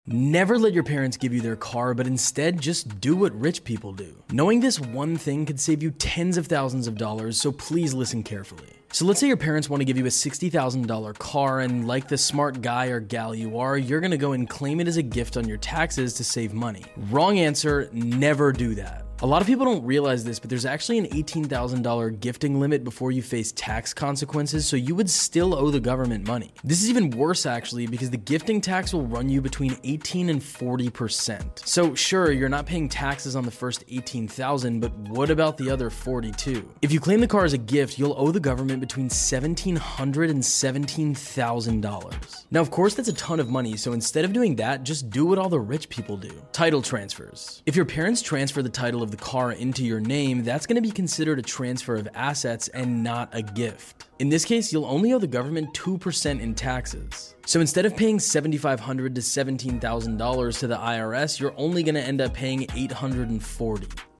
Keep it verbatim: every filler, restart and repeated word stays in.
Never let your parents give you their car, but instead just do what rich people do. Knowing this one thing could save you tens of thousands of dollars, so please listen carefully. So let's say your parents want to give you a sixty thousand dollars car, and like the smart guy or gal you are, you're going to go and claim it as a gift on your taxes to save money. Wrong answer, never do that. A lot of people don't realize this, but there's actually an eighteen thousand dollars gifting limit before you face tax consequences, so you would still owe the government money. This is even worse actually, because the gifting tax will run you between eighteen and forty percent. So sure, you're not paying taxes on the first eighteen thousand, but what about the other forty-two? If you claim the car as a gift, you'll owe the government between seventeen hundred dollars and seventeen thousand dollars. Now, of course, that's a ton of money, so instead of doing that, just do what all the rich people do. Title transfers. If your parents transfer the title of the car into your name, that's going to be considered a transfer of assets and not a gift. In this case, you'll only owe the government two percent in taxes. So instead of paying seven thousand five hundred dollars to seventeen thousand dollars to the I R S, you're only going to end up paying eight hundred forty dollars.